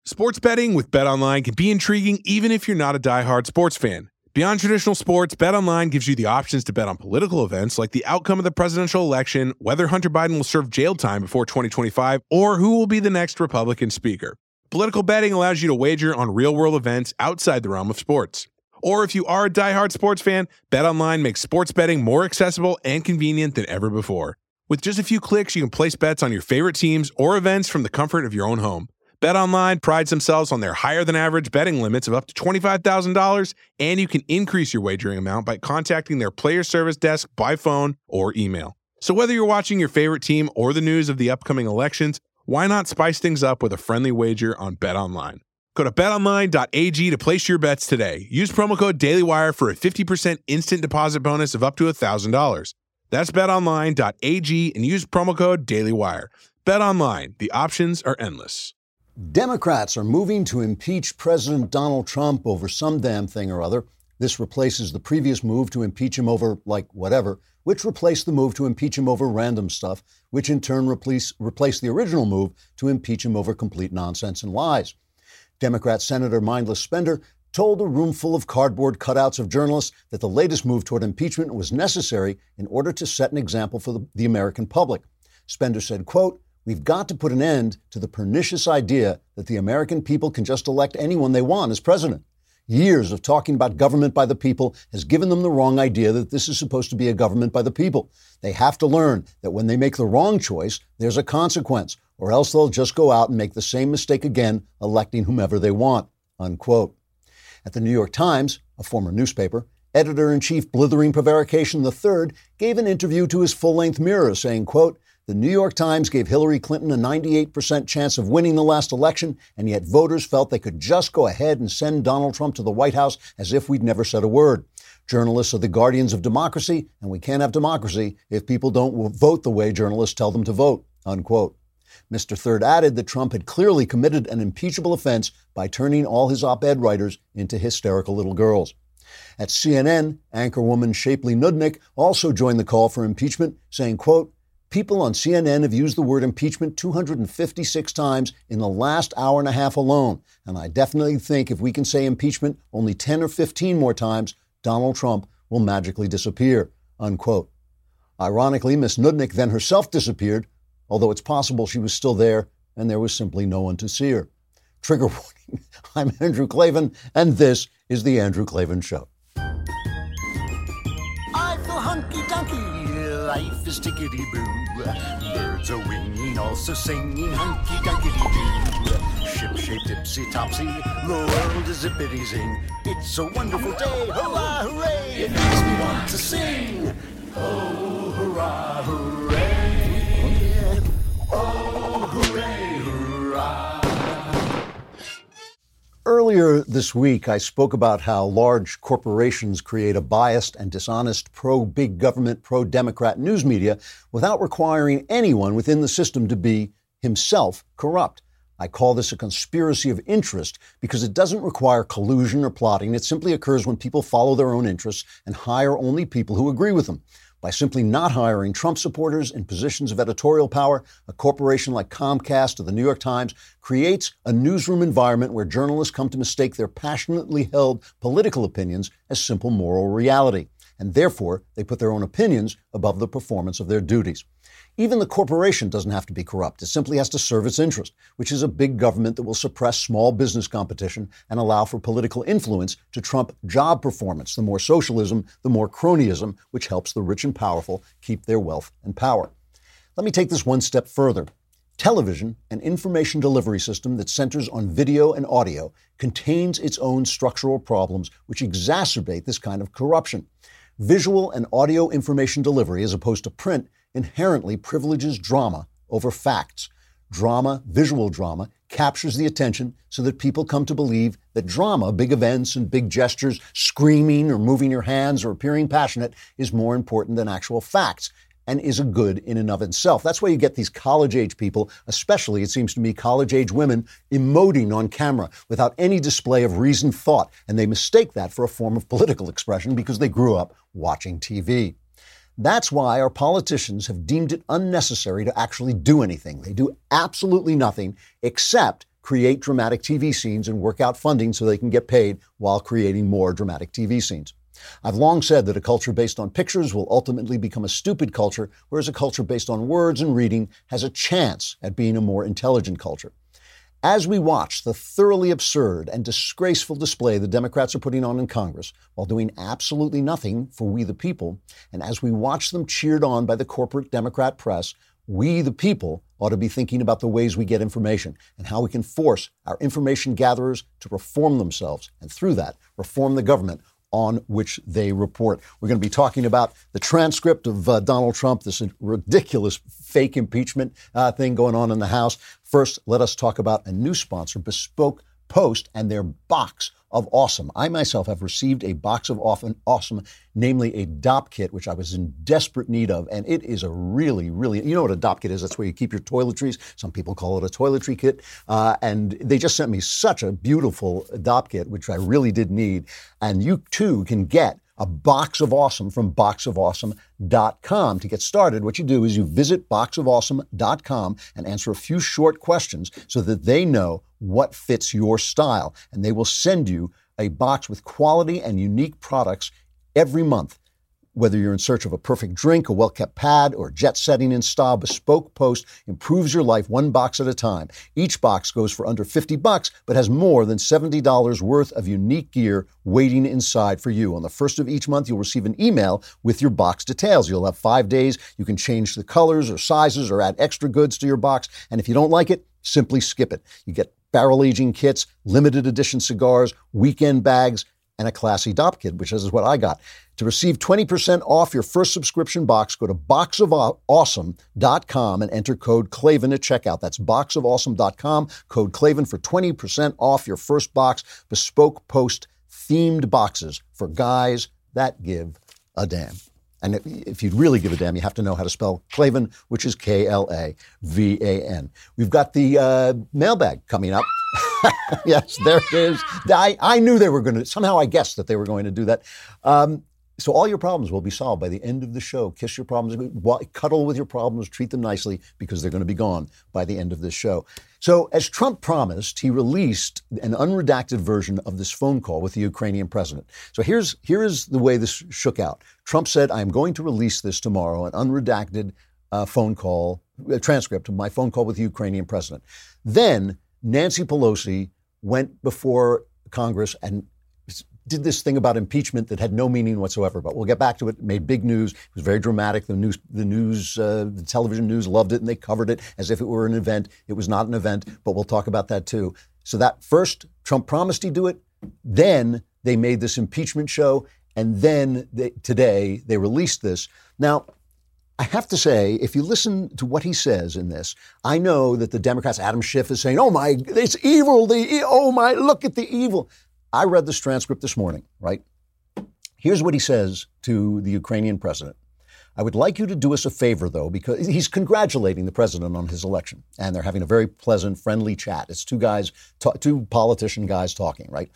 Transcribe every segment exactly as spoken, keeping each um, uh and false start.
Sports betting with BetOnline can be intriguing even if you're not a diehard sports fan. Beyond traditional sports, BetOnline gives you the options to bet on political events like the outcome of the presidential election, whether Hunter Biden will serve jail time before twenty twenty-five, or who will be the next Republican speaker. Political betting allows you to wager on real-world events outside the realm of sports. Or if you are a diehard sports fan, BetOnline makes sports betting more accessible and convenient than ever before. With just a few clicks, you can place bets on your favorite teams or events from the comfort of your own home. BetOnline prides themselves on their higher-than-average betting limits of up to twenty-five thousand dollars, and you can increase your wagering amount by contacting their player service desk by phone or email. So whether you're watching your favorite team or the news of the upcoming elections, why not spice things up with a friendly wager on BetOnline? Go to bet online dot a g to place your bets today. Use promo code DailyWire for a fifty percent instant deposit bonus of up to one thousand dollars. That's bet online dot a g and use promo code DailyWire. BetOnline, the options are endless. Democrats are moving to impeach President Donald Trump over some damn thing or other. This replaces the previous move to impeach him over, like, whatever, which replaced the move to impeach him over random stuff, which in turn replace, replaced the original move to impeach him over complete nonsense and lies. Democrat Senator Mindless Spender told a room full of cardboard cutouts of journalists that the latest move toward impeachment was necessary in order to set an example for the, the American public. Spender said, quote, "We've got to put an end to the pernicious idea that the American people can just elect anyone they want as president. Years of talking about government by the people has given them the wrong idea that this is supposed to be a government by the people. They have to learn that when they make the wrong choice, there's a consequence, or else they'll just go out and make the same mistake again, electing whomever they want," unquote. At the New York Times, a former newspaper, editor-in-chief Blithering Prevarication the third gave an interview to his full-length Mirror saying, quote, "The New York Times gave Hillary Clinton a ninety-eight percent chance of winning the last election, and yet voters felt they could just go ahead and send Donald Trump to the White House as if we'd never said a word. Journalists are the guardians of democracy, and we can't have democracy if people don't vote the way journalists tell them to vote," unquote. Mister Third added that Trump had clearly committed an impeachable offense by turning all his op-ed writers into hysterical little girls. At C N N, anchorwoman Shapley Nudnik also joined the call for impeachment, saying, quote, "People on C N N have used the word impeachment two hundred fifty-six times in the last hour and a half alone, and I definitely think if we can say impeachment only ten or fifteen more times, Donald Trump will magically disappear," unquote. Ironically, Miss Nudnik then herself disappeared, although it's possible she was still there and there was simply no one to see her. Trigger warning, I'm Andrew Klavan, and this is The Andrew Klavan Show. I feel hunky-dunky, life is tickety-boo. Birds are winging, also singing hunky-dunky-doo. Ship-shaped, ipsy-topsy, the world is zippity-zing. It's a wonderful day, hurrah, hooray! It makes me want to sing. Oh, hurrah, hooray! Oh, hooray, hurrah! Earlier this week, I spoke about how large corporations create a biased and dishonest pro-big government, pro-Democrat news media without requiring anyone within the system to be himself corrupt. I call this a conspiracy of interest because it doesn't require collusion or plotting. It simply occurs when people follow their own interests and hire only people who agree with them. By simply not hiring Trump supporters in positions of editorial power, a corporation like Comcast or the New York Times creates a newsroom environment where journalists come to mistake their passionately held political opinions as simple moral reality. And therefore, they put their own opinions above the performance of their duties. Even the corporation doesn't have to be corrupt. It simply has to serve its interest, which is a big government that will suppress small business competition and allow for political influence to trump job performance. The more socialism, the more cronyism, which helps the rich and powerful keep their wealth and power. Let me take this one step further. Television, an information delivery system that centers on video and audio, contains its own structural problems which exacerbate this kind of corruption. Visual and audio information delivery, as opposed to print, inherently privileges drama over facts. Drama, visual drama, captures the attention so that people come to believe that drama, big events and big gestures, screaming or moving your hands or appearing passionate, is more important than actual facts and is a good in and of itself. That's why you get these college-age people, especially, it seems to me, college-age women, emoting on camera without any display of reasoned thought, and they mistake that for a form of political expression because they grew up watching T V. That's why our politicians have deemed it unnecessary to actually do anything. They do absolutely nothing except create dramatic T V scenes and work out funding so they can get paid while creating more dramatic T V scenes. I've long said that a culture based on pictures will ultimately become a stupid culture, whereas a culture based on words and reading has a chance at being a more intelligent culture. As we watch the thoroughly absurd and disgraceful display the Democrats are putting on in Congress while doing absolutely nothing for we the people, and as we watch them cheered on by the corporate Democrat press, we the people ought to be thinking about the ways we get information and how we can force our information gatherers to reform themselves and through that reform the government on which they report. We're going to be talking about the transcript of uh, Donald Trump, this ridiculous fake impeachment uh, thing going on in the House. First, let us talk about a new sponsor, Bespoke Post, and their box of awesome. I myself have received a box of awesome, namely a D O P kit, which I was in desperate need of. And it is a really, really, you know what a D O P kit is? That's where you keep your toiletries. Some people call it a toiletry kit. Uh, and they just sent me such a beautiful D O P kit, which I really did need. And you too can get a box of awesome from box of awesome dot com. To get started, what you do is you visit box of awesome dot com and answer a few short questions so that they know what fits your style. And they will send you a box with quality and unique products every month. Whether you're in search of a perfect drink, a well-kept pad, or jet-setting in style, Bespoke Post improves your life one box at a time. Each box goes for under fifty bucks, but has more than seventy dollars worth of unique gear waiting inside for you. On the first of each month, you'll receive an email with your box details. You'll have five days. You can change the colors or sizes or add extra goods to your box. And if you don't like it, simply skip it. You get barrel aging kits, limited edition cigars, weekend bags, and a classy D O P kit, which is what I got. To receive twenty percent off your first subscription box, go to box of awesome dot com and enter code Klavan at checkout. That's box of awesome dot com, code Klavan for twenty percent off your first box. Bespoke Post themed boxes for guys that give a damn. And if you'd really give a damn, you have to know how to spell Klavan, which is K L A V A N. We've got the uh, mailbag coming up. Yes, there it is. I, I knew they were going to, somehow I guessed that they were going to do that. Um, so all your problems will be solved by the end of the show. Kiss your problems, cuddle with your problems, treat them nicely because they're going to be gone by the end of this show. So as Trump promised, he released an unredacted version of this phone call with the Ukrainian president. So here's, here's the way this shook out. Trump said, I'm going to release this tomorrow, an unredacted uh, phone call, a transcript of my phone call with the Ukrainian president. Then Nancy Pelosi went before Congress and did this thing about impeachment that had no meaning whatsoever, but we'll get back to it. It made big news. It was very dramatic. The news, the news, uh, the television news loved it, and they covered it as if it were an event. It was not an event, but we'll talk about that too. So that first, Trump promised he'd do it. Then they made this impeachment show, and then they, today they released this. Now, I have to say, if you listen to what he says in this, I know that the Democrats, Adam Schiff is saying, oh my, it's evil. The oh my, look at the evil. I read this transcript this morning, right? Here's what he says to the Ukrainian president. I would like you to do us a favor, though, because he's congratulating the president on his election. And they're having a very pleasant, friendly chat. It's two guys, two politician guys talking, right?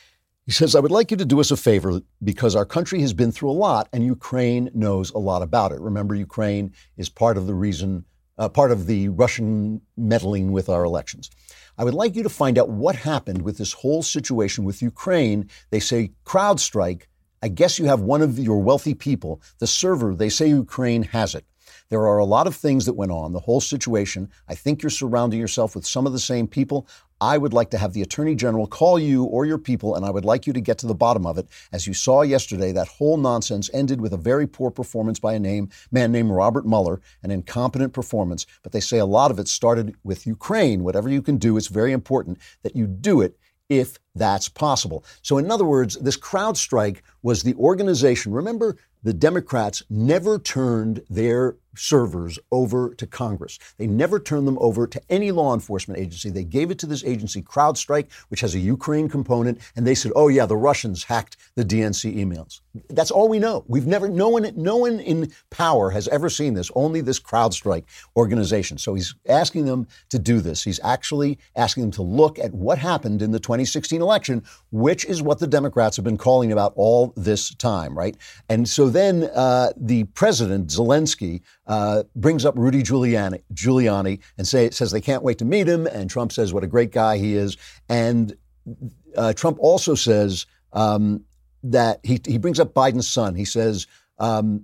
He says, I would like you to do us a favor because our country has been through a lot and Ukraine knows a lot about it. Remember, Ukraine is part of the reason, uh, part of the Russian meddling with our elections. I would like you to find out what happened with this whole situation with Ukraine. They say CrowdStrike. I guess you have one of your wealthy people, the server, they say Ukraine has it. There are a lot of things that went on, the whole situation. I think you're surrounding yourself with some of the same people. I would like to have the Attorney General call you or your people, and I would like you to get to the bottom of it. As you saw yesterday, that whole nonsense ended with a very poor performance by a name, man named Robert Mueller, an incompetent performance. But they say a lot of it started with Ukraine. Whatever you can do, it's very important that you do it if that's possible. So in other words, this CrowdStrike was the organization. Remember, the Democrats never turned their servers over to Congress. They never turned them over to any law enforcement agency. They gave it to this agency, CrowdStrike, which has a Ukraine component, and they said, oh yeah, the Russians hacked the D N C emails. That's all we know. We've never, no one, no one in power has ever seen this, only this CrowdStrike organization. So he's asking them to do this. He's actually asking them to look at what happened in the twenty sixteen sixteen election, which is what the Democrats have been calling about all this time, right? And so then uh, the president, Zelensky, uh, brings up Rudy Giuliani, Giuliani and say, says they can't wait to meet him. And Trump says what a great guy he is. And uh, Trump also says um, that he, he brings up Biden's son. He says um,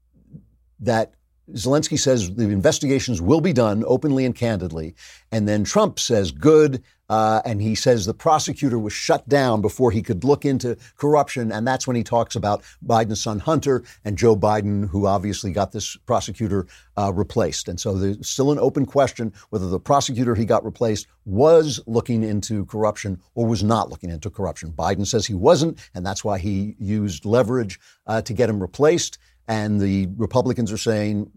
that Zelensky says the investigations will be done openly and candidly. And then Trump says, good. Uh, and he says the prosecutor was shut down before he could look into corruption. And that's when he talks about Biden's son, Hunter, and Joe Biden, who obviously got this prosecutor uh, replaced. And so there's still an open question whether the prosecutor he got replaced was looking into corruption or was not looking into corruption. Biden says he wasn't, and that's why he used leverage uh, to get him replaced. And the Republicans are saying,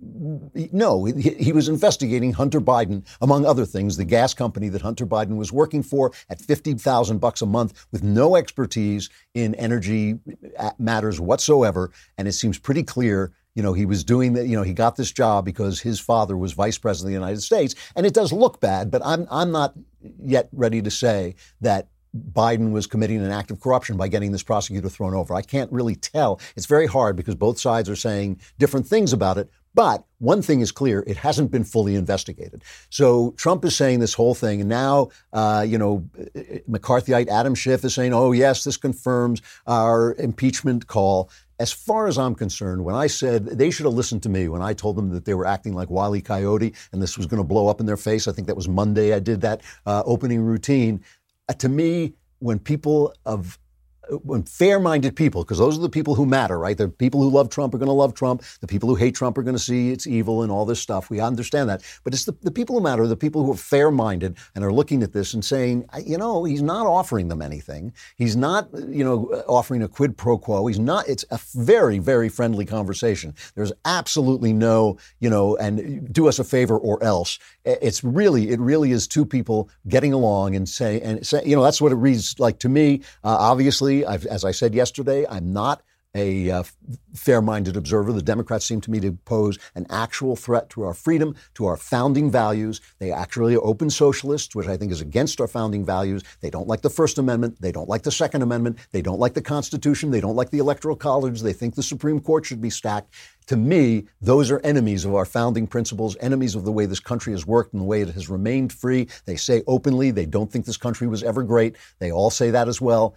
no, he, he was investigating Hunter Biden, among other things, the gas company that Hunter Biden was working for at fifty thousand bucks a month with no expertise in energy matters whatsoever. And it seems pretty clear, you know, he was doing that, you know, he got this job because his father was vice president of the United States. And it does look bad, but I'm, I'm not yet ready to say that Biden was committing an act of corruption by getting this prosecutor thrown over. I can't really tell. It's very hard because both sides are saying different things about it. But one thing is clear, it hasn't been fully investigated. So Trump is saying this whole thing. And now, uh, you know, McCarthyite Adam Schiff is saying, oh, yes, this confirms our impeachment call. As far as I'm concerned, when I said they should have listened to me, when I told them that they were acting like Wile E. Coyote and this was going to blow up in their face, I think that was Monday I did that uh, opening routine. Uh, to me, when people of when fair-minded people, because those are the people who matter, right? The people who love Trump are going to love Trump. The people who hate Trump are going to see it's evil and all this stuff. We understand that. But it's the, the people who matter, the people who are fair-minded and are looking at this and saying, you know, he's not offering them anything. He's not, you know, offering a quid pro quo. He's not. It's a very, very friendly conversation. There's absolutely no, you know, and do us a favor or else. It's really, it really is two people getting along and say, and say, you know, that's what it reads like to me. Uh, obviously, I've, as I said yesterday, I'm not a uh, fair-minded observer. The Democrats seem to me to pose an actual threat to our freedom, to our founding values. They actually are open socialists, which I think is against our founding values. They don't like the First Amendment. They don't like the Second Amendment. They don't like the Constitution. They don't like the Electoral College. They think the Supreme Court should be stacked. To me, those are enemies of our founding principles, enemies of the way this country has worked and the way it has remained free. They say openly they don't think this country was ever great. They all say that as well.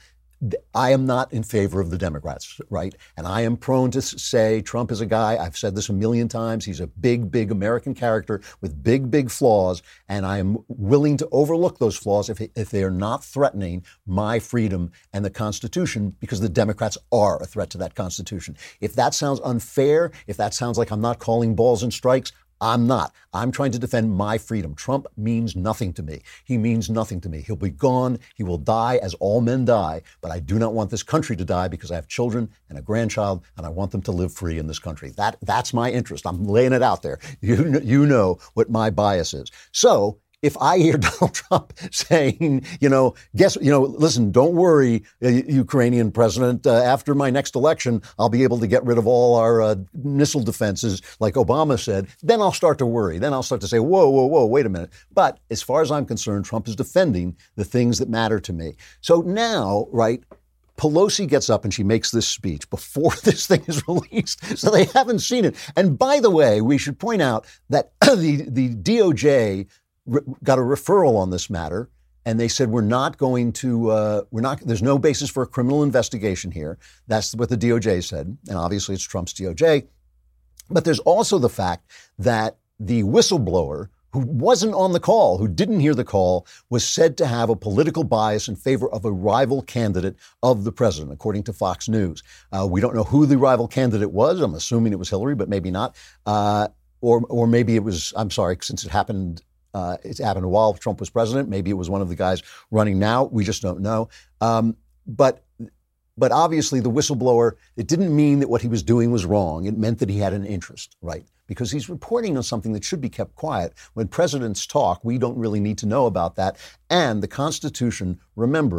I am not in favor of the Democrats, right? And I am prone to say Trump is a guy, I've said this a million times, he's a big, big American character with big, big flaws, and I am willing to overlook those flaws if, if they are not threatening my freedom and the Constitution, because the Democrats are a threat to that Constitution. If that sounds unfair, if that sounds like I'm not calling balls and strikes, I'm not. I'm trying to defend my freedom. Trump means nothing to me. He means nothing to me. He'll be gone. He will die as all men die. But I do not want this country to die because I have children and a grandchild, and I want them to live free in this country. That that's my interest. I'm laying it out there. You, you know what my bias is. So if I hear Donald Trump saying, you know, guess, you know, listen, don't worry, uh, Ukrainian president, uh, after my next election, I'll be able to get rid of all our uh, missile defenses, like Obama said, then I'll start to worry. Then I'll start to say, whoa, whoa, whoa, wait a minute. But as far as I'm concerned, Trump is defending the things that matter to me. So now, right, Pelosi gets up and she makes this speech before this thing is released, so they haven't seen it. And by the way, we should point out that the, the D O J got a referral on this matter, and they said we're not going to, uh, we're not, there's no basis for a criminal investigation here. That's what the D O J said, and obviously it's Trump's D O J. But there's also the fact that the whistleblower, who wasn't on the call, who didn't hear the call, was said to have a political bias in favor of a rival candidate of the president, according to Fox News. Uh, we don't know who the rival candidate was. I'm assuming it was Hillary, but maybe not. Uh, or, or maybe it was, I'm sorry, since it happened Uh, it happened while Trump was president. Maybe it was one of the guys running now. We just don't know. Um, but but obviously the whistleblower, it didn't mean that what he was doing was wrong. It meant that he had an interest, right? Because he's reporting on something that should be kept quiet. When presidents talk, we don't really need to know about that. And the Constitution, remember,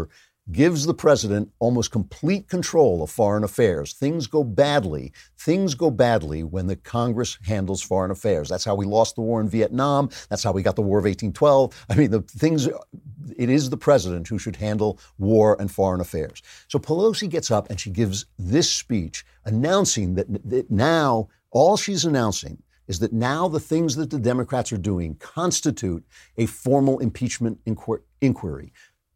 gives the president almost complete control of foreign affairs. Things go badly. Things go badly when the Congress handles foreign affairs. That's how we lost the war in Vietnam. That's how we got the War of eighteen twelve. I mean, the things, it is the president who should handle war and foreign affairs. So Pelosi gets up and she gives this speech announcing that, that now all she's announcing is that now the things that the Democrats are doing constitute a formal impeachment inquir- inquiry.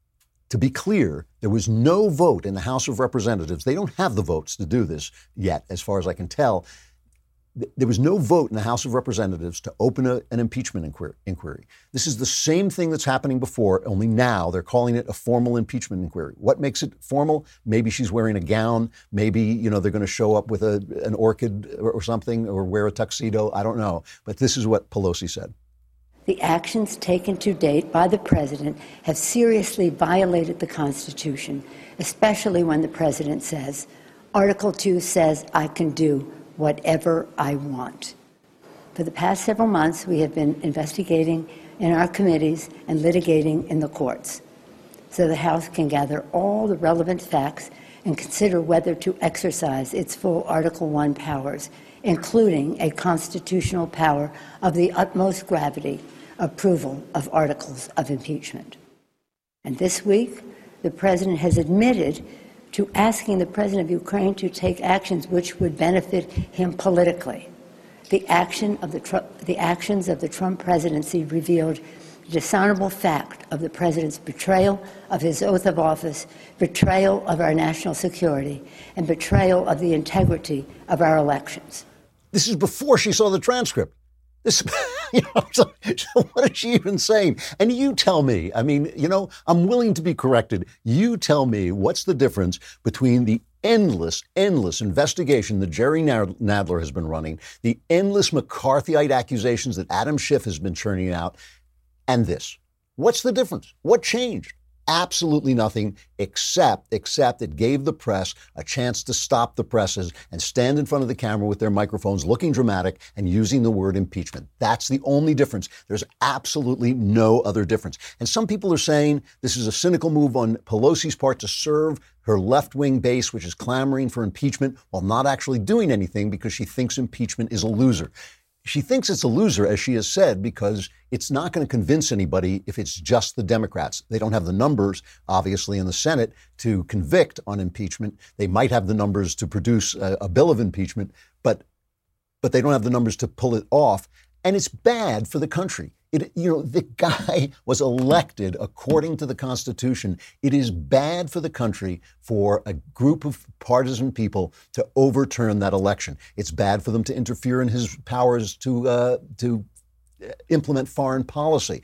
To be clear, there was no vote in the House of Representatives. They don't have the votes to do this yet, as far as I can tell. There was no vote in the House of Representatives to open a, an impeachment inquir- inquiry. This is the same thing that's happening before, only now they're calling it a formal impeachment inquiry. What makes it formal? Maybe she's wearing a gown. Maybe, you know, they're going to show up with a, an orchid or, or something, or wear a tuxedo. I don't know. But this is what Pelosi said. The actions taken to date by the president have seriously violated the Constitution, especially when the president says, Article two says I can do whatever I want. For the past several months, we have been investigating in our committees and litigating in the courts, so the House can gather all the relevant facts and consider whether to exercise its full Article one powers, including a constitutional power of the utmost gravity, approval of articles of impeachment. And this week, the president has admitted to asking the president of Ukraine to take actions which would benefit him politically. The action of the Trump, the actions of the Trump presidency revealed the dishonorable fact of the president's betrayal of his oath of office, betrayal of our national security, and betrayal of the integrity of our elections. This is before she saw the transcript. This, you know, so, so what is she even saying? And you tell me, I mean, you know, I'm willing to be corrected. You tell me what's the difference between the endless, endless investigation that Jerry Nadler has been running, the endless McCarthyite accusations that Adam Schiff has been churning out, and this. What's the difference? What changed? Absolutely nothing, except, except it gave the press a chance to stop the presses and stand in front of the camera with their microphones looking dramatic and using the word impeachment. That's the only difference. There's absolutely no other difference. And some people are saying this is a cynical move on Pelosi's part to serve her left-wing base, which is clamoring for impeachment, while not actually doing anything because she thinks impeachment is a loser. She thinks it's a loser, as she has said, because it's not going to convince anybody if it's just the Democrats. They don't have the numbers, obviously, in the Senate to convict on impeachment. They might have the numbers to produce a, a bill of impeachment, but but they don't have the numbers to pull it off. And it's bad for the country. It, you know, the guy was elected according to the Constitution. It is bad for the country for a group of partisan people to overturn that election. It's bad for them to interfere in his powers to uh, to implement foreign policy.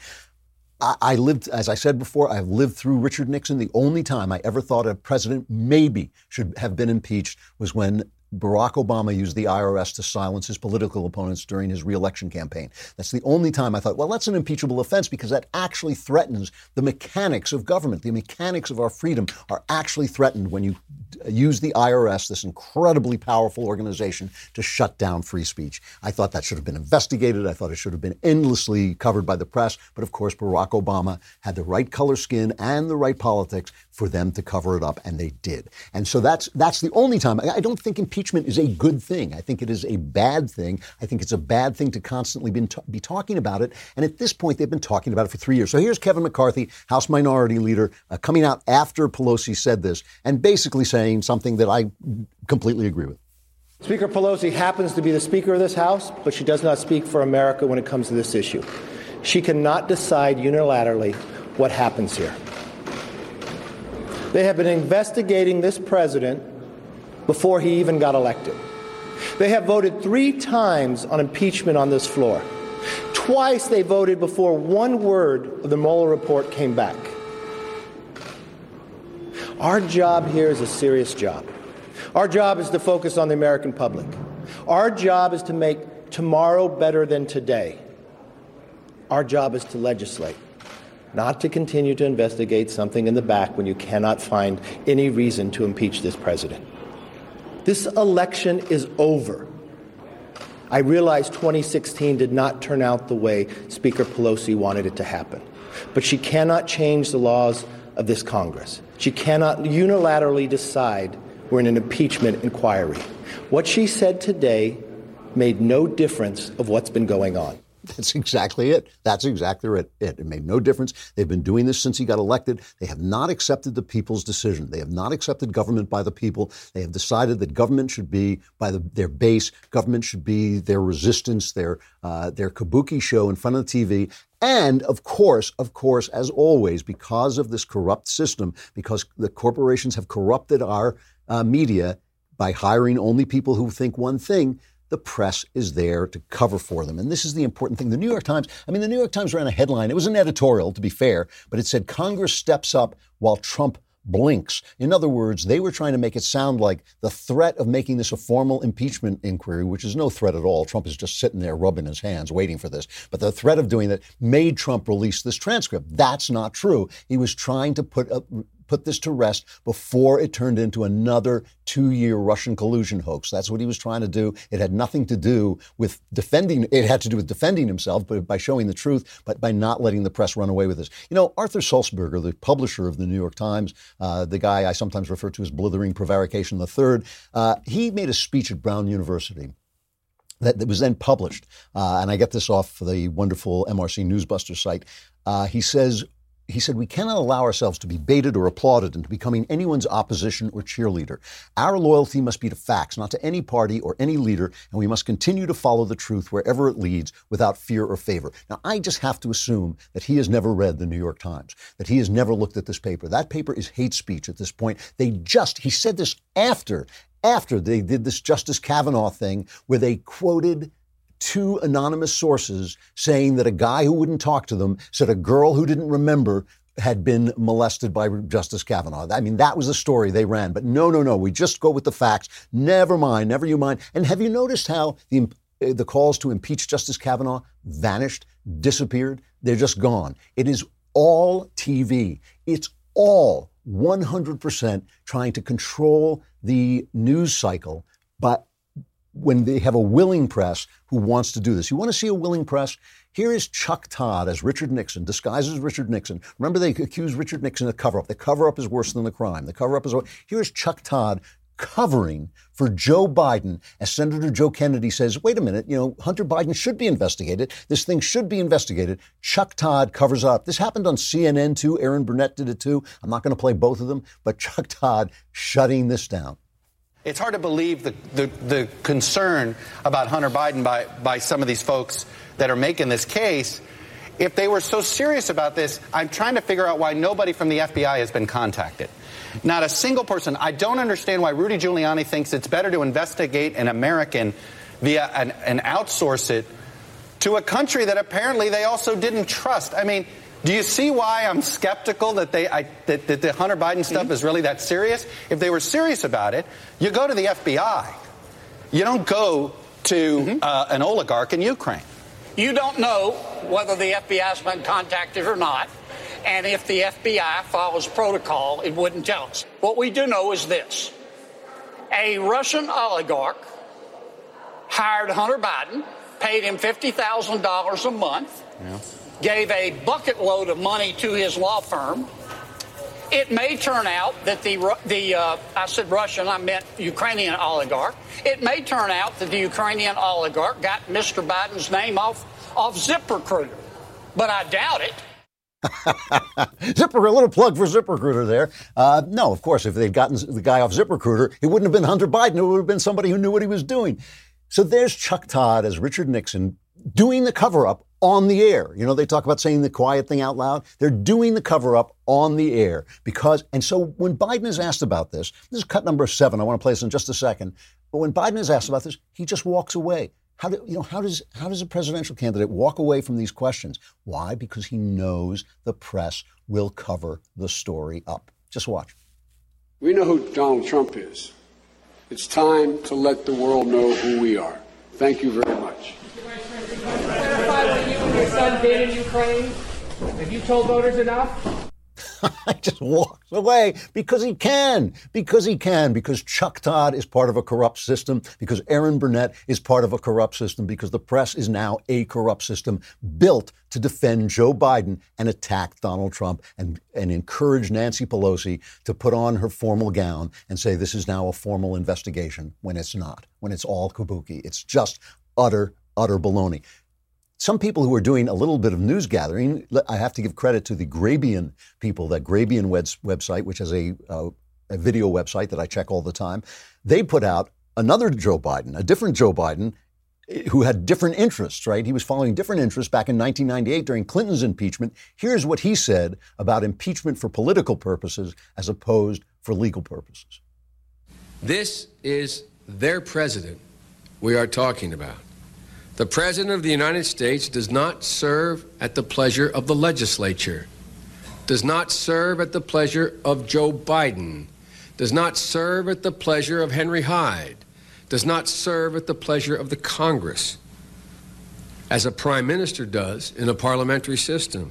I, I lived, as I said before, I've lived through Richard Nixon. The only time I ever thought a president maybe should have been impeached was when Barack Obama used the I R S to silence his political opponents during his re-election campaign. That's the only time I thought, well, that's an impeachable offense because that actually threatens the mechanics of government. The mechanics of our freedom are actually threatened when you use the I R S, this incredibly powerful organization, to shut down free speech. I thought that should have been investigated. I thought it should have been endlessly covered by the press. But of course, Barack Obama had the right color skin and the right politics for them to cover it up, and they did. And so that's that's the only time. I don't think impeachment is a good thing. I think it is a bad thing. I think it's a bad thing to constantly be, be talking about it. And at this point, they've been talking about it for three years. So here's Kevin McCarthy, House Minority Leader, uh, coming out after Pelosi said this and basically saying something that I completely agree with. Speaker Pelosi happens to be the Speaker of this House, but she does not speak for America when it comes to this issue. She cannot decide unilaterally what happens here. They have been investigating this president before he even got elected. They have voted three times on impeachment on this floor. Twice they voted before one word of the Mueller report came back. Our job here is a serious job. Our job is to focus on the American public. Our job is to make tomorrow better than today. Our job is to legislate, not to continue to investigate something in the back when you cannot find any reason to impeach this president. This election is over. I realize twenty sixteen did not turn out the way Speaker Pelosi wanted it to happen, but she cannot change the laws of this Congress. She cannot unilaterally decide we're in an impeachment inquiry. What she said today made no difference of what's been going on. That's exactly it. That's exactly it. It made no difference. They've been doing this since he got elected. They have not accepted the people's decision. They have not accepted government by the people. They have decided that government should be by the, their base. Government should be their resistance, their uh, their kabuki show in front of the T V. And of course, of course, as always, because of this corrupt system, because the corporations have corrupted our uh, media by hiring only people who think one thing, the press is there to cover for them. And this is the important thing. The New York Times, I mean, the New York Times ran a headline. It was an editorial, to be fair, but it said Congress steps up while Trump blinks. In other words, they were trying to make it sound like the threat of making this a formal impeachment inquiry, which is no threat at all. Trump is just sitting there rubbing his hands, waiting for this. But the threat of doing that made Trump release this transcript. That's not true. He was trying to put a, put this to rest before it turned into another two-year Russian collusion hoax. That's what he was trying to do. It had nothing to do with defending. It had to do with defending himself, but by showing the truth, but by not letting the press run away with this. You know, Arthur Sulzberger, the publisher of the New York Times, uh, the guy I sometimes refer to as Blithering Prevarication the Third, uh, he made a speech at Brown University that, that was then published. Uh, and I get this off the wonderful M R C Newsbuster site. Uh, he says, He said, we cannot allow ourselves to be baited or applauded into becoming anyone's opposition or cheerleader. Our loyalty must be to facts, not to any party or any leader, and we must continue to follow the truth wherever it leads without fear or favor. Now, I just have to assume that he has never read the New York Times, that he has never looked at this paper. That paper is hate speech at this point. They just, he said this after, after they did this Justice Kavanaugh thing where they quoted two anonymous sources saying that a guy who wouldn't talk to them said a girl who didn't remember had been molested by Justice Kavanaugh. I mean, that was the story they ran. But no, no, no. We just go with the facts. Never mind. Never you mind. And have you noticed how the the calls to impeach Justice Kavanaugh vanished, disappeared? They're just gone. It is all T V. It's all one hundred percent trying to control the news cycle, but when they have a willing press who wants to do this. You want to see a willing press? Here is Chuck Todd as Richard Nixon, disguised as Richard Nixon. Remember, they accused Richard Nixon of cover-up. The cover-up is worse than the crime. The cover-up is worse. Here's Chuck Todd covering for Joe Biden as Senator Joe Kennedy says, wait a minute, you know, Hunter Biden should be investigated. This thing should be investigated. Chuck Todd covers up. This happened on C N N too. Aaron Burnett did it too. I'm not going to play both of them, but Chuck Todd shutting this down. It's hard to believe the, the, the concern about Hunter Biden by, by some of these folks that are making this case. If they were so serious about this, I'm trying to figure out why nobody from the F B I has been contacted. Not a single person. I don't understand why Rudy Giuliani thinks it's better to investigate an American via an, and outsource it to a country that apparently they also didn't trust. I mean, do you see why I'm skeptical that they I, that, that the Hunter Biden stuff mm-hmm. is really that serious? If they were serious about it, you go to the F B I. You don't go to mm-hmm. uh, an oligarch in Ukraine. You don't know whether the F B I has been contacted or not. And if the F B I follows protocol, it wouldn't tell us. What we do know is this. A Russian oligarch hired Hunter Biden, paid him fifty thousand dollars a month. Yeah. Gave a bucket load of money to his law firm. It may turn out that the, the uh, I said Russian, I meant Ukrainian oligarch. It may turn out that the Ukrainian oligarch got Mister Biden's name off, off ZipRecruiter, but I doubt it. Zipper, a little plug for ZipRecruiter there. Uh, no, of course, if they'd gotten the guy off ZipRecruiter, it wouldn't have been Hunter Biden. It would have been somebody who knew what he was doing. So there's Chuck Todd as Richard Nixon doing the cover-up on the air. You know, they talk about saying the quiet thing out loud. They're doing the cover-up on the air because, and so when Biden is asked about this, this is cut number seven. I want to play this in just a second. But when Biden is asked about this, he just walks away. How do, you know, how does, how does a presidential candidate walk away from these questions? Why? Because he knows the press will cover the story up. Just watch. We know who Donald Trump is. It's time to let the world know who we are. Thank you very much. Clarify what you and your son did in Ukraine? Have you told voters enough? just walks away because he can, because he can, because Chuck Todd is part of a corrupt system, because Erin Burnett is part of a corrupt system, because the press is now a corrupt system built to defend Joe Biden and attack Donald Trump and, and encourage Nancy Pelosi to put on her formal gown and say this is now a formal investigation when it's not, when it's all kabuki. It's just utter, utter baloney. Some people who are doing a little bit of news gathering, I have to give credit to the Grabien people, that Grabien website, which is a, uh, a video website that I check all the time. They put out another Joe Biden, a different Joe Biden, who had different interests, right? He was following different interests back in nineteen ninety-eight during Clinton's impeachment. Here's what he said about impeachment for political purposes as opposed for legal purposes. This is their president we are talking about. The President of the United States does not serve at the pleasure of the legislature, does not serve at the pleasure of Joe Biden, does not serve at the pleasure of Henry Hyde, does not serve at the pleasure of the Congress, as a prime minister does in a parliamentary system.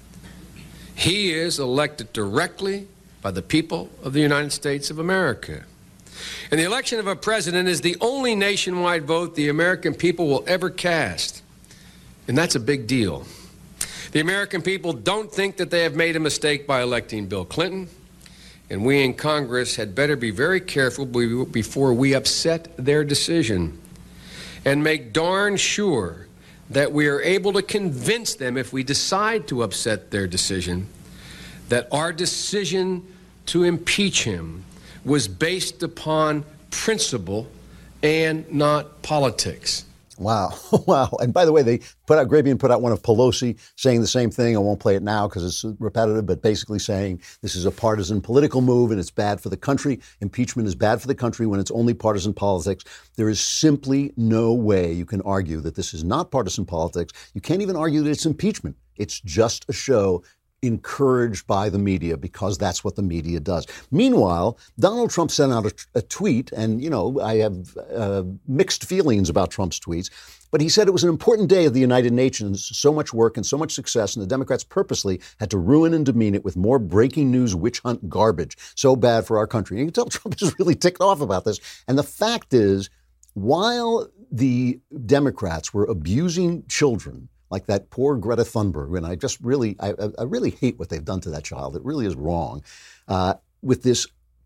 He is elected directly by the people of the United States of America. And the election of a president is the only nationwide vote the American people will ever cast. And that's a big deal. The American people don't think that they have made a mistake by electing Bill Clinton. And we in Congress had better be very careful before we upset their decision and make darn sure that we are able to convince them, if we decide to upset their decision, that our decision to impeach him was based upon principle and not politics. Wow. Wow. And by the way, they put out, Grabien put out one of Pelosi saying the same thing. I won't play it now because it's repetitive, but basically saying this is a partisan political move and it's bad for the country. Impeachment is bad for the country when it's only partisan politics. There is simply no way you can argue that this is not partisan politics. You can't even argue that it's impeachment. It's just a show encouraged by the media because that's what the media does. Meanwhile, Donald Trump sent out a, a tweet, and, you know, I have uh, mixed feelings about Trump's tweets, but he said it was an important day of the United Nations, so much work and so much success, and the Democrats purposely had to ruin and demean it with more breaking news witch hunt garbage. So bad for our country. And you can tell Trump is really ticked off about this. And the fact is, while the Democrats were abusing children, like that poor Greta Thunberg, and I just really, I, I really hate what they've done to that child. It really is wrong. Uh, with this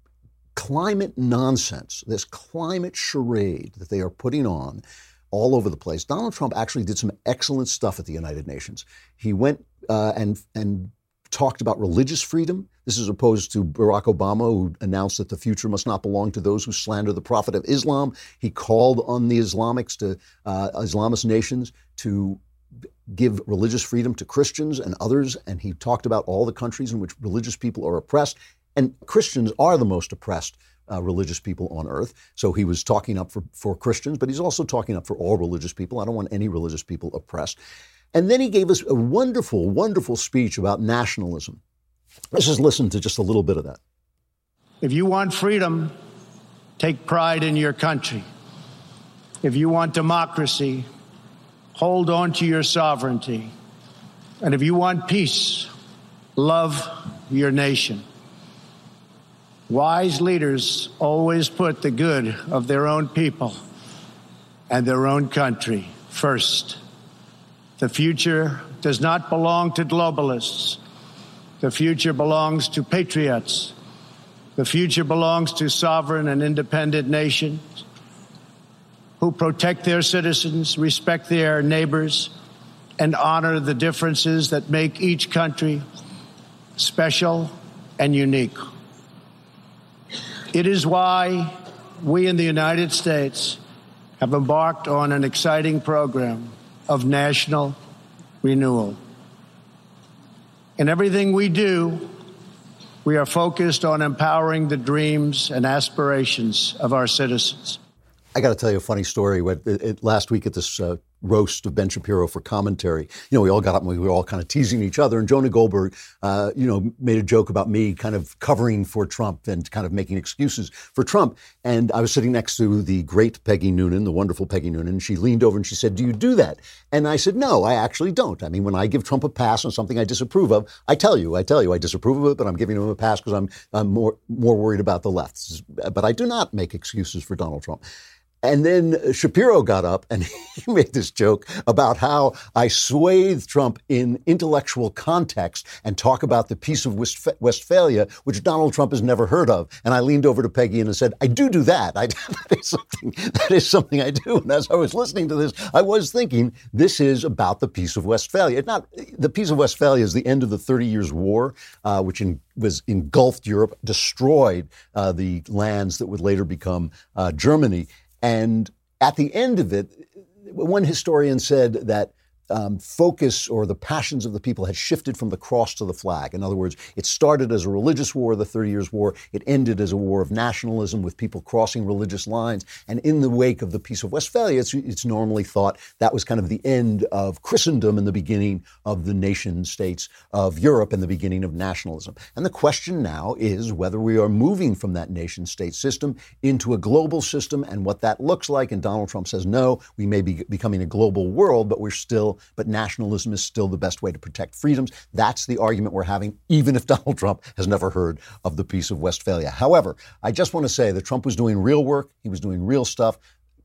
climate nonsense, this climate charade that they are putting on all over the place, Donald Trump actually did some excellent stuff at the United Nations. He went uh, and and talked about religious freedom. This is opposed to Barack Obama, who announced that the future must not belong to those who slander the Prophet of Islam. He called on the Islamics to uh, Islamist nations to give religious freedom to Christians and others, and he talked about all the countries in which religious people are oppressed, and Christians are the most oppressed uh, religious people on earth. So he was talking up for, for Christians, but he's also talking up for all religious people. I don't want any religious people oppressed. And then he gave us a wonderful, wonderful speech about nationalism. Let's just listen to just a little bit of that. If you want freedom, take pride in your country. If you want democracy, hold on to your sovereignty. And if you want peace, love your nation. Wise leaders always put the good of their own people and their own country first. The future does not belong to globalists. The future belongs to patriots. The future belongs to sovereign and independent nations who protect their citizens, respect their neighbors, and honor the differences that make each country special and unique. It is why we in the United States have embarked on an exciting program of national renewal. In everything we do, we are focused on empowering the dreams and aspirations of our citizens. I got to tell you a funny story. It, it, last week at this uh, roast of Ben Shapiro for commentary, you know, we all got up and we were all kind of teasing each other. And Jonah Goldberg, uh, you know, made a joke about me kind of covering for Trump and kind of making excuses for Trump. And I was sitting next to the great Peggy Noonan, the wonderful Peggy Noonan. And she leaned over and she said, "Do you do that?" And I said, "No, I actually don't. I mean, when I give Trump a pass on something I disapprove of, I tell you, I tell you, I disapprove of it, but I'm giving him a pass because I'm, I'm more, more worried about the left. But I do not make excuses for Donald Trump." And then Shapiro got up and he made this joke about how I swathe Trump in intellectual context and talk about the Peace of Westph- Westphalia, which Donald Trump has never heard of. And I leaned over to Peggy and I said, "I do do that. I, that is something, that is something I do." And as I was listening to this, I was thinking, this is about the Peace of Westphalia. It's not, the Peace of Westphalia is the end of the Thirty Years' War, uh, which in, was engulfed Europe, destroyed uh, the lands that would later become uh, Germany. And at the end of it, one historian said that um, focus or the passions of the people had shifted from the cross to the flag. In other words, it started as a religious war, the Thirty Years' War. It ended as a war of nationalism with people crossing religious lines. And in the wake of the Peace of Westphalia, it's, it's normally thought that was kind of the end of Christendom and the beginning of the nation states of Europe and the beginning of nationalism. And the question now is whether we are moving from that nation state system into a global system and what that looks like. And Donald Trump says, no, we may be becoming a global world, but we're still But nationalism is still the best way to protect freedoms. That's the argument we're having, even if Donald Trump has never heard of the Peace of Westphalia. However, I just want to say that Trump was doing real work. He was doing real stuff.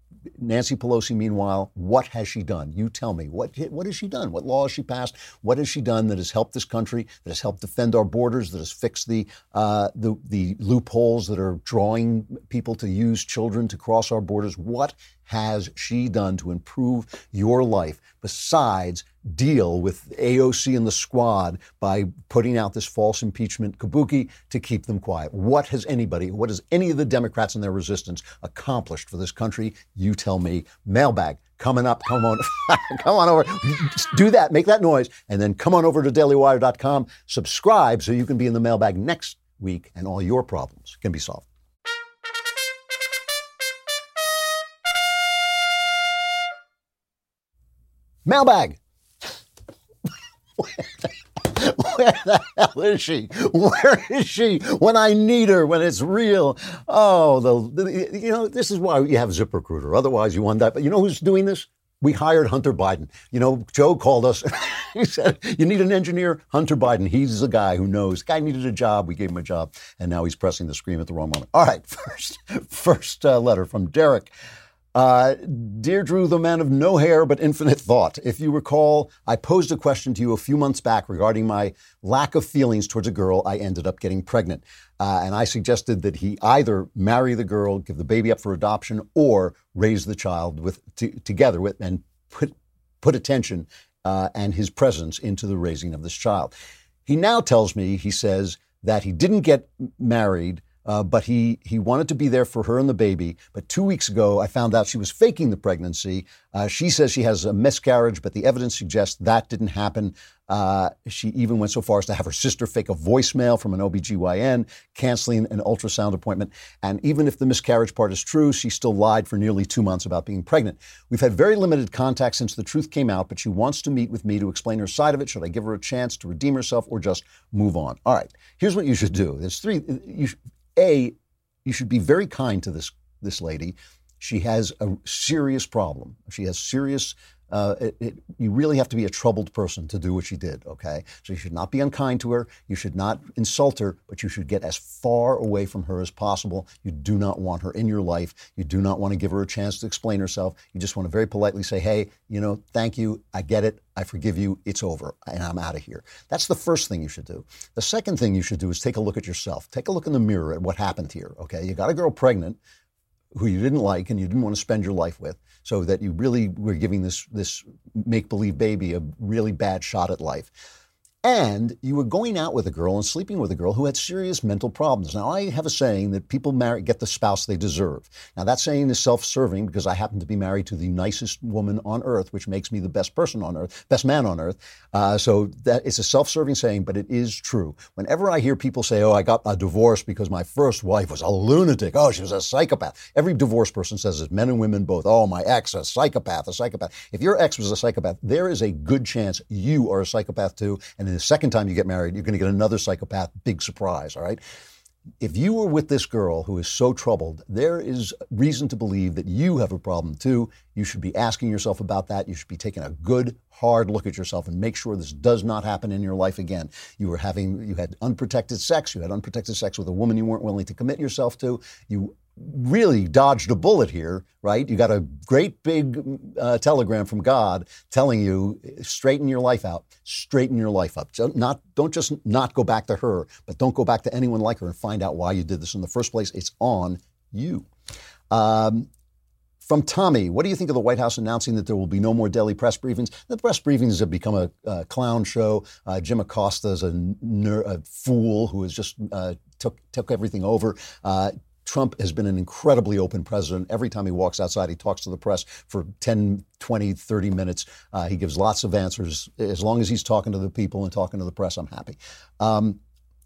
Nancy Pelosi, meanwhile, what has she done? You tell me. What what has she done? What law has she passed? What has she done that has helped this country, that has helped defend our borders, that has fixed the uh, the, the loopholes that are drawing people to use children to cross our borders? What has she done to improve your life besides deal with A O C and the squad by putting out this false impeachment kabuki to keep them quiet? What has anybody, what has any of the Democrats and their resistance accomplished for this country? You tell me. Mailbag coming up. Come on, come on over. Do that. Make that noise. And then come on over to daily wire dot com. Subscribe so you can be in the mailbag next week and all your problems can be solved. Mailbag. Where the hell is she? Where is she when I need her, when it's real? Oh, the, the you know, this is why you have ZipRecruiter. Otherwise, you want that. But you know who's doing this? We hired Hunter Biden. You know, Joe called us. He said, you need an engineer? Hunter Biden. He's the guy who knows. Guy needed a job. We gave him a job. And now he's pressing the screen at the wrong moment. All right. First, first uh, letter from Derek. Uh, Dear Drew, the man of no hair but infinite thought. If you recall, I posed a question to you a few months back regarding my lack of feelings towards a girl I ended up getting pregnant. Uh, and I suggested that he either marry the girl, give the baby up for adoption, or raise the child with t- together with and put put attention uh, and his presence into the raising of this child. He now tells me, he says, that he didn't get married, Uh, but he, he wanted to be there for her and the baby. But two weeks ago, I found out she was faking the pregnancy. Uh, she says she has a miscarriage, but the evidence suggests that didn't happen. Uh, she even went so far as to have her sister fake a voicemail from an O B G Y N, canceling an ultrasound appointment. And even if the miscarriage part is true, she still lied for nearly two months about being pregnant. We've had very limited contact since the truth came out, but she wants to meet with me to explain her side of it. Should I give her a chance to redeem herself or just move on? All right, here's what you should do. There's three. You should, A, you should be very kind to this this lady. She has a serious problem. She has serious, uh, it, it, you really have to be a troubled person to do what she did, okay? So you should not be unkind to her. You should not insult her, but you should get as far away from her as possible. You do not want her in your life. You do not want to give her a chance to explain herself. You just want to very politely say, hey, you know, thank you. I get it. I forgive you. It's over. And I'm out of here. That's the first thing you should do. The second thing you should do is take a look at yourself. Take a look in the mirror at what happened here, okay? You got a girl pregnant who you didn't like and you didn't want to spend your life with, so that you really were giving this, this make-believe baby a really bad shot at life. And you were going out with a girl and sleeping with a girl who had serious mental problems. Now, I have a saying that people marry, get the spouse they deserve. Now, that saying is self-serving because I happen to be married to the nicest woman on earth, which makes me the best person on earth, best man on earth. Uh, so that it's a self-serving saying, but it is true. Whenever I hear people say, oh, I got a divorce because my first wife was a lunatic. Oh, she was a psychopath. Every divorced person says it, men and women both. Oh, my ex, a psychopath, a psychopath. If your ex was a psychopath, there is a good chance you are a psychopath too. And the second time you get married, you're going to get another psychopath. Big surprise, all right? If you were with this girl who is so troubled, there is reason to believe that you have a problem too. You should be asking yourself about that. You should be taking a good, hard look at yourself and make sure this does not happen in your life again. You were having, you had unprotected sex. You had unprotected sex with a woman you weren't willing to commit yourself to. You really dodged a bullet here, right? You got a great big uh, telegram from God telling you, straighten your life out, straighten your life up. So not, don't just not go back to her, but don't go back to anyone like her and find out why you did this in the first place. It's on you. Um, From Tommy, what do you think of the White House announcing that there will be no more daily press briefings? The press briefings have become a uh, clown show. Uh, Jim Acosta is a, ner- a fool who has just uh, took took everything over. Uh, Trump has been an incredibly open president. Every time he walks outside, he talks to the press for ten, twenty, thirty minutes. Uh, he gives lots of answers. As long as he's talking to the people and talking to the press, I'm happy. Um,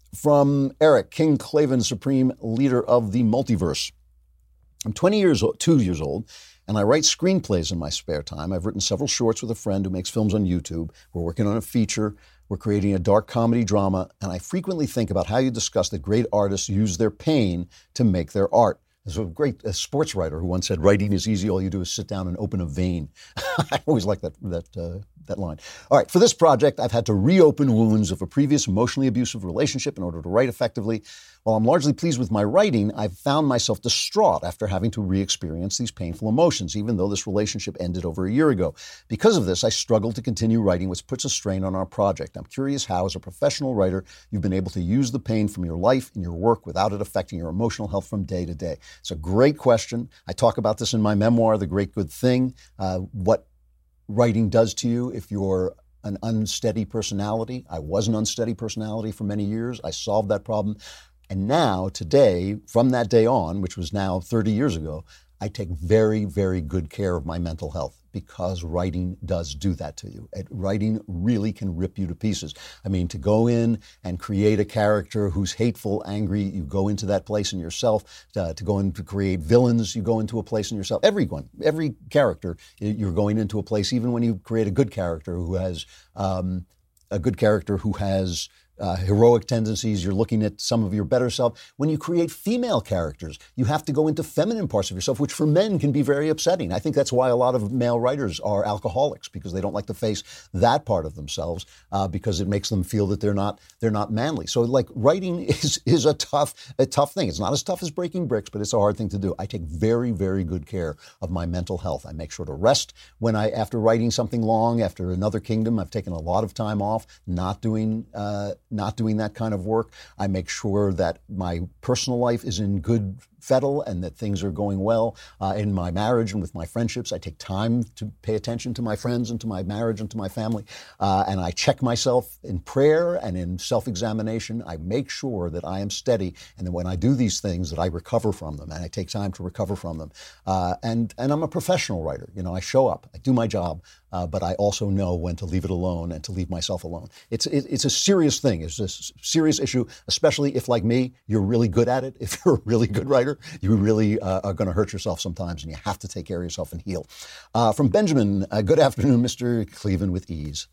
from Eric, King Clavin, Supreme Leader of the Multiverse. I'm twenty years old, two years old, and I write screenplays in my spare time. I've written several shorts with a friend who makes films on YouTube. We're working on a feature. We're creating a dark comedy drama, and I frequently think about how you discuss that great artists use their pain to make their art. There's a great a sports writer who once said, writing is easy. All you do is sit down and open a vein. I always like that that uh, that line. All right, for this project, I've had to reopen wounds of a previous emotionally abusive relationship in order to write effectively. While I'm largely pleased with my writing, I've found myself distraught after having to re-experience these painful emotions, even though this relationship ended over a year ago. Because of this, I struggle to continue writing, which puts a strain on our project. I'm curious how, as a professional writer, you've been able to use the pain from your life and your work without it affecting your emotional health from day to day. It's a great question. I talk about this in my memoir, The Great Good Thing, uh, what writing does to you if you're an unsteady personality. I was an unsteady personality for many years. I solved that problem. And now, today, from that day on, which was now thirty years ago, I take very, very good care of my mental health because writing does do that to you. And writing really can rip you to pieces. I mean, to go in and create a character who's hateful, angry, you go into that place in yourself. Uh, to go in to create villains, you go into a place in yourself. Everyone, every character, you're going into a place, even when you create a good character who has, um, a good character who has Uh, heroic tendencies, you're looking at some of your better self. When you create female characters, you have to go into feminine parts of yourself, which for men can be very upsetting. I think that's why a lot of male writers are alcoholics, because they don't like to face that part of themselves, uh, because it makes them feel that they're not they're not manly. So, like, writing is is a tough a tough thing. It's not as tough as breaking bricks, but it's a hard thing to do. I take very, very good care of my mental health. I make sure to rest when I after writing something long, after Another Kingdom. I've taken a lot of time off, not doing. Uh, not doing that kind of work. I make sure that my personal life is in good fettle and that things are going well uh, in my marriage and with my friendships. I take time to pay attention to my friends and to my marriage and to my family. Uh, and I check myself in prayer and in self-examination. I make sure that I am steady and that when I do these things that I recover from them and I take time to recover from them. Uh, and, and I'm a professional writer. You know, I show up, I do my job, uh, but I also know when to leave it alone and to leave myself alone. It's, it, it's a serious thing. It's a serious issue, especially if, like me, you're really good at it. If you're a really good writer, you really uh, are going to hurt yourself sometimes, and you have to take care of yourself and heal. Uh, from Benjamin, uh, good afternoon, Mister Cleveland with ease.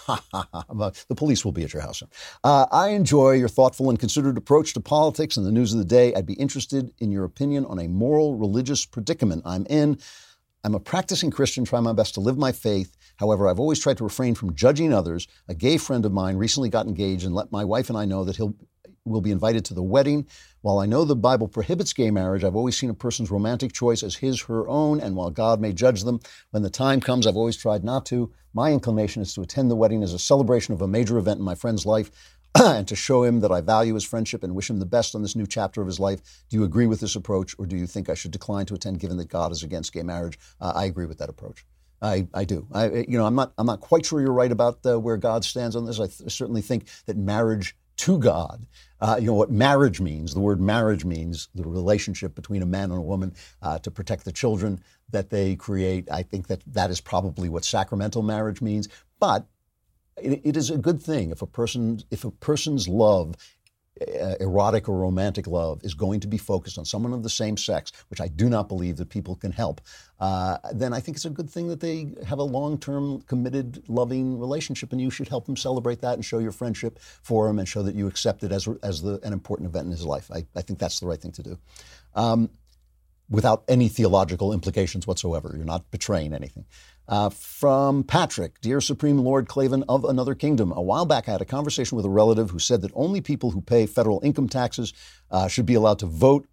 The police will be at your house soon. Uh, I enjoy your thoughtful and considered approach to politics and the news of the day. I'd be interested in your opinion on a moral, religious predicament I'm in. I'm a practicing Christian, try my best to live my faith. However, I've always tried to refrain from judging others. A gay friend of mine recently got engaged and let my wife and I know that he'll will be invited to the wedding. While I know the Bible prohibits gay marriage, I've always seen a person's romantic choice as his, her own, and while God may judge them, when the time comes, I've always tried not to. My inclination is to attend the wedding as a celebration of a major event in my friend's life and to show him that I value his friendship and wish him the best on this new chapter of his life. Do you agree with this approach, or do you think I should decline to attend given that God is against gay marriage? Uh, I agree with that approach. I, I do. I, you know, I'm not. I'm not quite sure you're right about uh, where God stands on this. I th- certainly think that marriage to God, uh, you know, what marriage means. The word marriage means the relationship between a man and a woman uh, to protect the children that they create. I think that that is probably what sacramental marriage means. But it, it is a good thing if a person, if a person's love, Uh, erotic or romantic love, is going to be focused on someone of the same sex, which I do not believe that people can help, uh, then I think it's a good thing that they have a long-term, committed, loving relationship, and you should help them celebrate that and show your friendship for him and show that you accept it as as the, an important event in his life. I, I think that's the right thing to do, um, without any theological implications whatsoever. You're not betraying anything. Uh, from Patrick, Dear Supreme Lord Klavan of Another Kingdom, a while back I had a conversation with a relative who said that only people who pay federal income taxes uh, should be allowed to vote.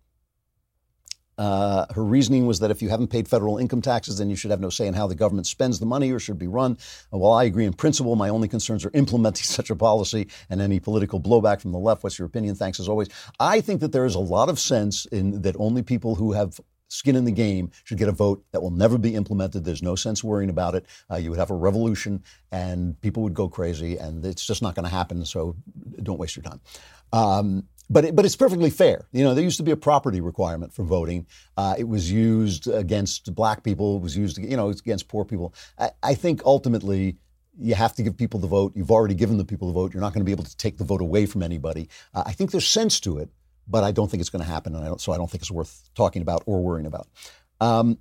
Uh, her reasoning was that if you haven't paid federal income taxes, then you should have no say in how the government spends the money or should be run. Uh, while I agree in principle, my only concerns are implementing such a policy and any political blowback from the left. What's your opinion? Thanks as always. I think that there is a lot of sense in that only people who have skin in the game should get a vote. That will never be implemented. There's no sense worrying about it. Uh, you would have a revolution and people would go crazy, and it's just not going to happen. So don't waste your time. Um, but it, but it's perfectly fair. You know, there used to be a property requirement for voting. Uh, it was used against black people. It was used, you know, against poor people. I, I think ultimately you have to give people the vote. You've already given the people the vote. You're not going to be able to take the vote away from anybody. Uh, I think there's sense to it, but I don't think it's going to happen, and I don't, so I don't think it's worth talking about or worrying about. Um,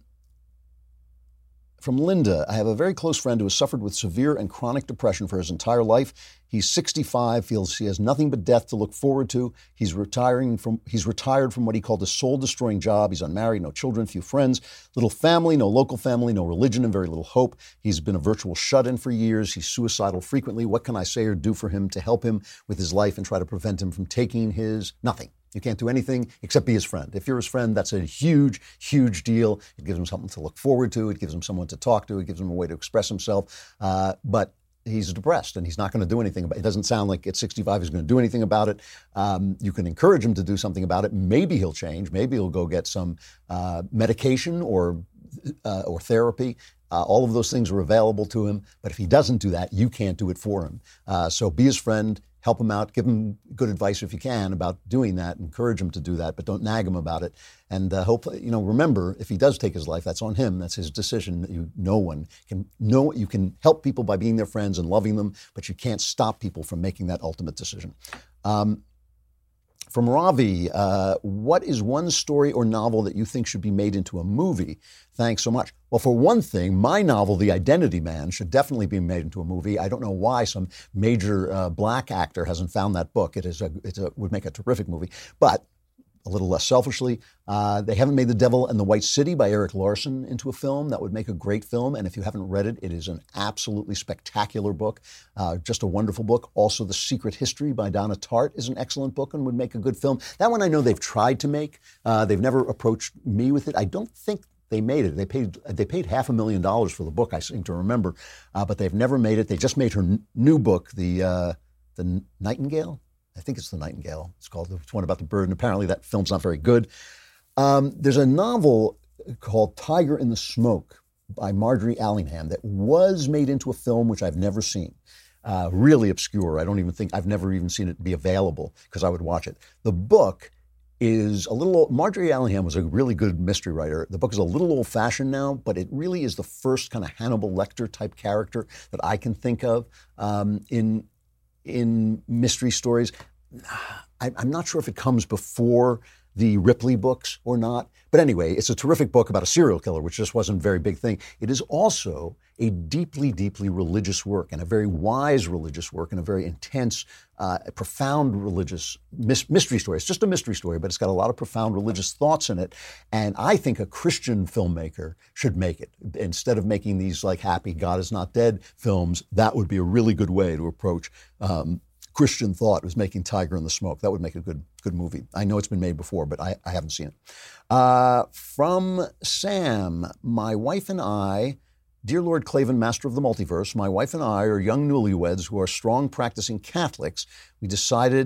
from Linda, I have a very close friend who has suffered with severe and chronic depression for his entire life. He's sixty-five, feels he has nothing but death to look forward to. He's retiring from he's retired from what he called a soul-destroying job. He's unmarried, no children, few friends, little family, no local family, no religion, and very little hope. He's been a virtual shut-in for years. He's suicidal frequently. What can I say or do for him to help him with his life and try to prevent him from taking his nothing? You can't do anything except be his friend. If you're his friend, that's a huge, huge deal. It gives him something to look forward to. It gives him someone to talk to. It gives him a way to express himself. Uh, but he's depressed, and he's not going to do anything about it. It doesn't sound like at sixty-five he's going to do anything about it. Um, you can encourage him to do something about it. Maybe he'll change. Maybe he'll go get some uh, medication or uh, or therapy. Uh, all of those things are available to him. But if he doesn't do that, you can't do it for him. Uh, so be his friend. Help him out. Give him good advice if you can about doing that. Encourage him to do that, but don't nag him about it. And uh, hope you know. Remember, if he does take his life, that's on him. That's his decision. You, no one can. No, you can help people by being their friends and loving them, but you can't stop people from making that ultimate decision. Um, From Ravi, uh, what is one story or novel that you think should be made into a movie? Thanks so much. Well, for one thing, my novel, The Identity Man, should definitely be made into a movie. I don't know why some major uh, black actor hasn't found that book. It is a, it would make a terrific movie. But a little less selfishly, uh, they haven't made The Devil and the White City by Eric Larson into a film. That would make a great film. And if you haven't read it, it is an absolutely spectacular book, uh, just a wonderful book. Also, The Secret History by Donna Tartt is an excellent book and would make a good film. That one I know they've tried to make. Uh, they've never approached me with it. I don't think they made it. They paid they paid half a million dollars for the book, I seem to remember, uh, but they've never made it. They just made her n- new book, the uh, the Nightingale. I think it's The Nightingale. It's called. It's one about the bird, and apparently that film's not very good. Um, there's a novel called Tiger in the Smoke by Marjorie Allingham that was made into a film, which I've never seen. Uh, really obscure. I don't even think, I've never even seen it be available because I would watch it. The book is a little, Marjorie Allingham was a really good mystery writer. The book is a little old-fashioned now, but it really is the first kind of Hannibal Lecter type character that I can think of um, in in mystery stories. I, I'm not sure if it comes before the Ripley books or not. But anyway, it's a terrific book about a serial killer, which just wasn't a very big thing. It is also a deeply, deeply religious work, and a very wise religious work, and a very intense, uh, profound religious mis- mystery story. It's just a mystery story, but it's got a lot of profound religious thoughts in it. And I think a Christian filmmaker should make it. Instead of making these like happy God is not dead films, that would be a really good way to approach um, Christian thought, was making Tiger in the Smoke. That would make a good good movie. I know it's been made before, but I, I haven't seen it. Uh, from Sam, my wife and I, dear Lord Klavan, Master of the Multiverse, my wife and I are young newlyweds who are strong practicing Catholics. We decided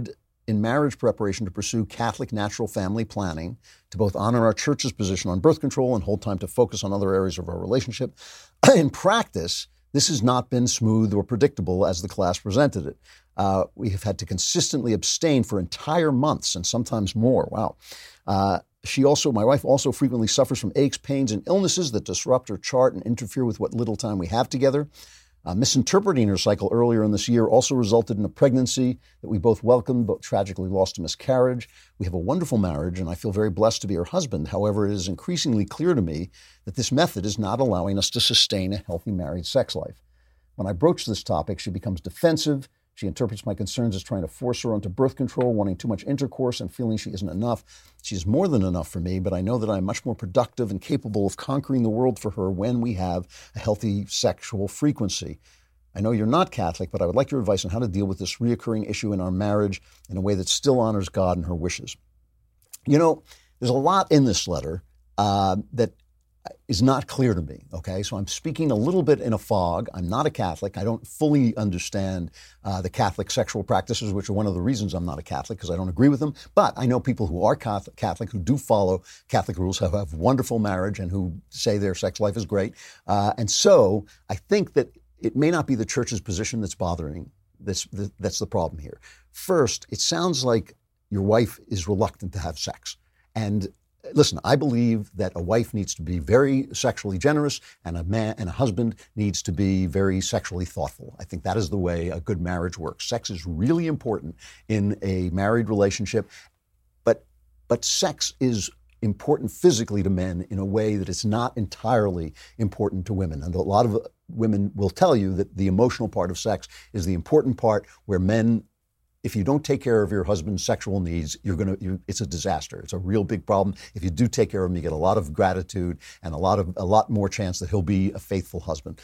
in marriage preparation to pursue Catholic natural family planning, to both honor our church's position on birth control and hold time to focus on other areas of our relationship. In practice, this has not been smooth or predictable as the class presented it. Uh, we have had to consistently abstain for entire months and sometimes more. Wow. Uh, she also, my wife also frequently suffers from aches, pains, and illnesses that disrupt her chart and interfere with what little time we have together. Uh, misinterpreting her cycle earlier in this year also resulted in a pregnancy that we both welcomed but tragically lost to miscarriage. We have a wonderful marriage, and I feel very blessed to be her husband. However, it is increasingly clear to me that this method is not allowing us to sustain a healthy married sex life. When I broach this topic, she becomes defensive. She interprets my concerns as trying to force her onto birth control, wanting too much intercourse and feeling she isn't enough. She is more than enough for me, but I know that I'm much more productive and capable of conquering the world for her when we have a healthy sexual frequency. I know you're not Catholic, but I would like your advice on how to deal with this reoccurring issue in our marriage in a way that still honors God and her wishes. You know, there's a lot in this letter uh, that is not clear to me, okay? So I'm speaking a little bit in a fog. I'm not a Catholic. I don't fully understand uh, the Catholic sexual practices, which are one of the reasons I'm not a Catholic, because I don't agree with them. But I know people who are Catholic, Catholic who do follow Catholic rules, who have wonderful marriage, and who say their sex life is great. Uh, and so I think that it may not be the church's position that's bothering, that's, that's the problem here. First, it sounds like your wife is reluctant to have sex. And listen, I believe that a wife needs to be very sexually generous, and a man and a husband needs to be very sexually thoughtful. I think that is the way a good marriage works. Sex is really important in a married relationship, but but sex is important physically to men in a way that it's not entirely important to women. And a lot of women will tell you that the emotional part of sex is the important part, where men, if you don't take care of your husband's sexual needs, you're gonna. You, it's a disaster. It's a real big problem. If you do take care of him, you get a lot of gratitude and a lot of a lot more chance that he'll be a faithful husband.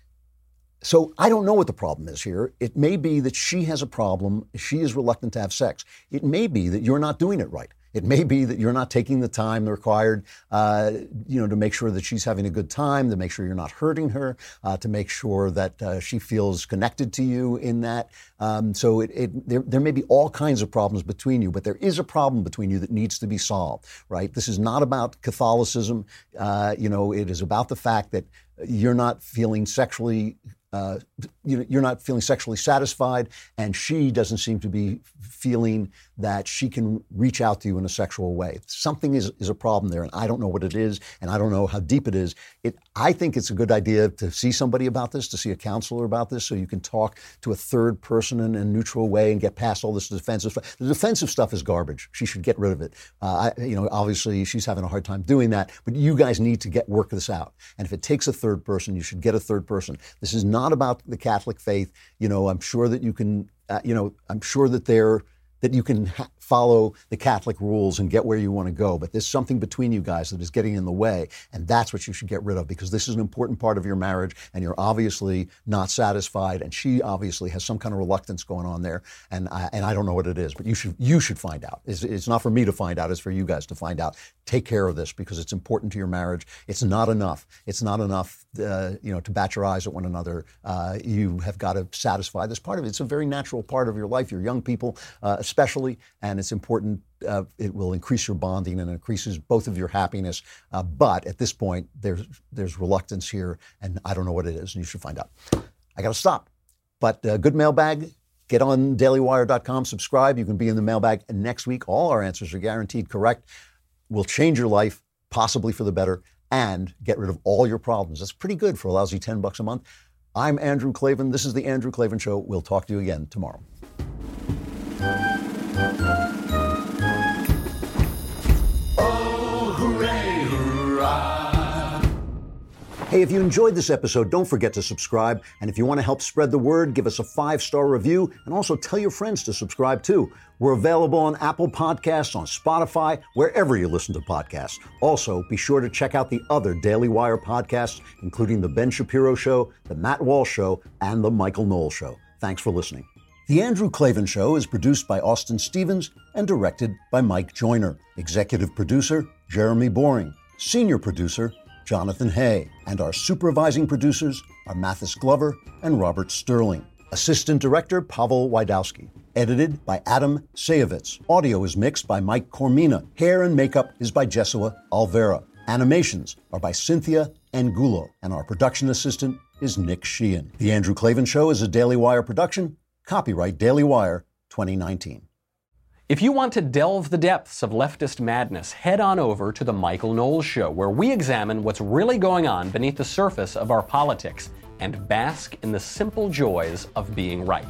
So I don't know what the problem is here. It may be that she has a problem. She is reluctant to have sex. It may be that you're not doing it right. It may be that you're not taking the time required, uh, you know, to make sure that she's having a good time, to make sure you're not hurting her, uh, to make sure that uh, she feels connected to you in that. Um, so it, it, there, there may be all kinds of problems between you, but there is a problem between you that needs to be solved, right? This is not about Catholicism. Uh, you know, it is about the fact that you're not feeling sexually Uh, you, you're not feeling sexually satisfied, and she doesn't seem to be feeling that she can reach out to you in a sexual way. Something is, is a problem there, and I don't know what it is, and I don't know how deep it is. It, I think it's a good idea to see somebody about this, to see a counselor about this, so you can talk to a third person in a neutral way and get past all this defensive stuff. The defensive stuff is garbage. She should get rid of it. Uh, I, you know, obviously she's having a hard time doing that, but you guys need to get work this out. And if it takes a third person, you should get a third person. This is not about the Catholic faith. You know, I'm sure that you can, uh, you know, I'm sure that they're, that you can ha- follow the Catholic rules and get where you want to go. But there's something between you guys that is getting in the way, and that's what you should get rid of, because this is an important part of your marriage, and you're obviously not satisfied, and she obviously has some kind of reluctance going on there, and I, and I don't know what it is, but you should you should find out. It's, it's not for me to find out, it's for you guys to find out. Take care of this, because it's important to your marriage. It's not enough. It's not enough, uh, you know, to bat your eyes at one another. Uh, you have got to satisfy this part of it. It's a very natural part of your life. You're young people, uh, especially, and it's important. Uh, it will increase your bonding and increases both of your happiness. Uh, but at this point, there's there's reluctance here, and I don't know what it is, and you should find out. I got to stop. But uh, good mailbag. Get on daily wire dot com, subscribe. You can be in the mailbag next week. All our answers are guaranteed correct. Will change your life, possibly for the better, and get rid of all your problems. That's pretty good for a lousy ten bucks a month. I'm Andrew Klavan. This is The Andrew Klavan Show. We'll talk to you again tomorrow. Oh, hooray, hurrah. Hey, if you enjoyed this episode, don't forget to subscribe. And if you want to help spread the word, give us a five-star review, and also tell your friends to subscribe too. We're available on Apple Podcasts, on Spotify, wherever you listen to podcasts. Also, be sure to check out the other Daily Wire podcasts, including The Ben Shapiro Show, The Matt Walsh Show, and The Michael Knowles Show. Thanks for listening. The Andrew Klavan Show is produced by Austin Stevens and directed by Mike Joyner. Executive producer, Jeremy Boring. Senior producer, Jonathan Hay. And our supervising producers are Mathis Glover and Robert Sterling. Assistant Director, Pavel Wydowski. Edited by Adam Sayevitz. Audio is mixed by Mike Cormina. Hair and makeup is by Jesua Alvera. Animations are by Cynthia Angulo. And our production assistant is Nick Sheehan. The Andrew Klavan Show is a Daily Wire production. Copyright Daily Wire twenty nineteen. If you want to delve the depths of leftist madness, head on over to The Michael Knowles Show, where we examine what's really going on beneath the surface of our politics and bask in the simple joys of being right.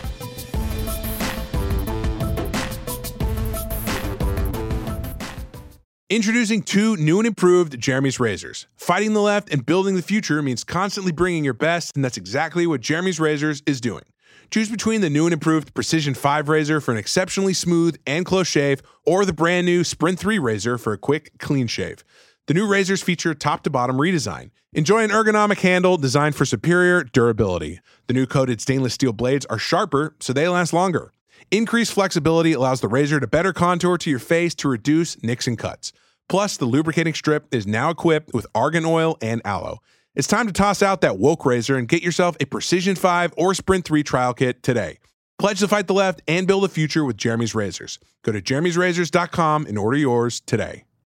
Introducing two new and improved Jeremy's Razors. Fighting the left and building the future means constantly bringing your best, and that's exactly what Jeremy's Razors is doing. Choose between the new and improved Precision five razor for an exceptionally smooth and close shave, or the brand new Sprint three razor for a quick, clean shave. The new razors feature top-to-bottom redesign. Enjoy an ergonomic handle designed for superior durability. The new coated stainless steel blades are sharper, so they last longer. Increased flexibility allows the razor to better contour to your face to reduce nicks and cuts. Plus, the lubricating strip is now equipped with argan oil and aloe. It's time to toss out that woke razor and get yourself a Precision five or Sprint three trial kit today. Pledge to fight the left and build a future with Jeremy's Razors. Go to jeremy's razors dot com and order yours today.